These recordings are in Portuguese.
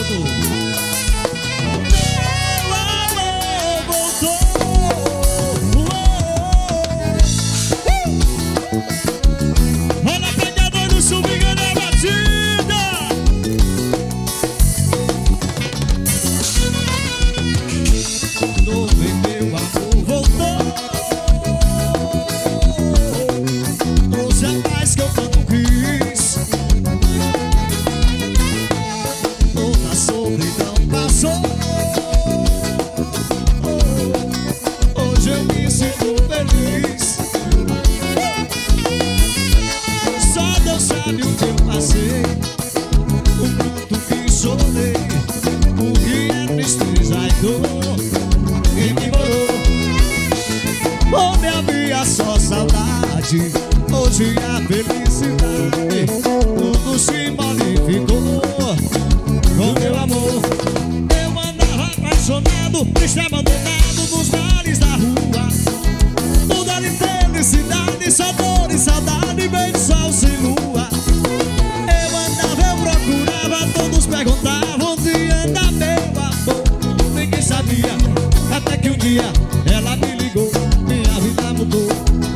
Hoje a felicidade tudo se modificou com meu amor. Eu andava apaixonado, triste, abandonado nos bares da rua. Tudo era infelicidade, só dor e saudade, beijo, sol sem lua. Eu andava, eu procurava, todos perguntavam onde anda meu amor. Ninguém sabia, até que um dia ela me ligou, minha vida mudou.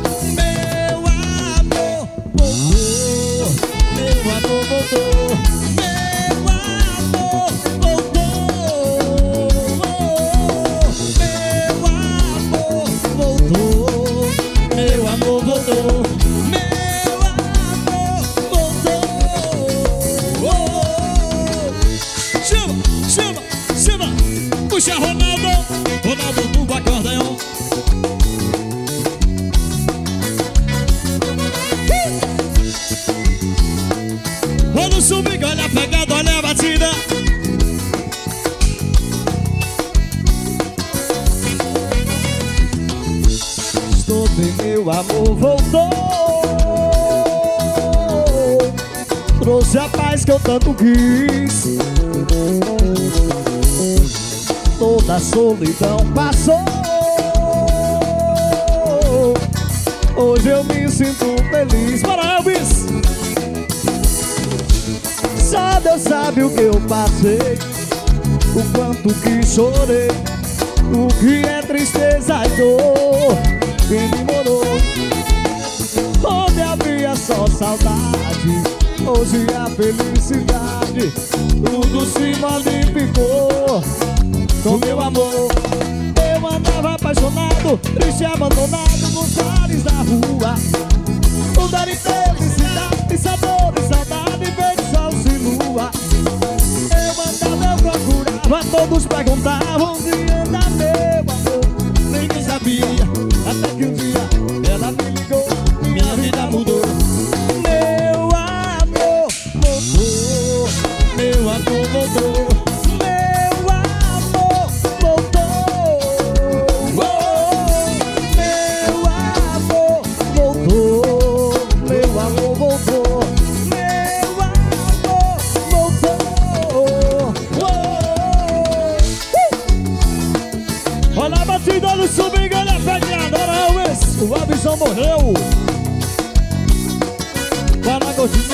Voltou, meu amor voltou, meu amor voltou, meu amor voltou, meu amor voltou. Chama, chama, chama, puxa Ronaldo, Ronaldo do acordeão. Olha o swing, olha a pegada, olha a batida. Estou bem, meu amor voltou. Trouxe a paz que eu tanto quis. Toda a solidão passou. Hoje eu me sinto feliz. Bora, Elvis! Só Deus sabe o que eu passei, o quanto que chorei, o que é tristeza e dor. Quem me morou, onde havia só saudade, hoje a felicidade tudo se modificou com meu amor. Eu andava apaixonado, triste, abandonado nos bares da rua. Tudo era infelicidade, sabor e saudade, beijo, sol sem lua. Eu andava, eu procurava, todos perguntavam onde anda meu amor. Ninguém sabia, até que um dia ela me ligou, minha vida mudou. Meu amor voltou, meu amor voltou. Olha a batida do swing, olha a pegada, olha o Elvis. O Robinson morreu. Para gostinho.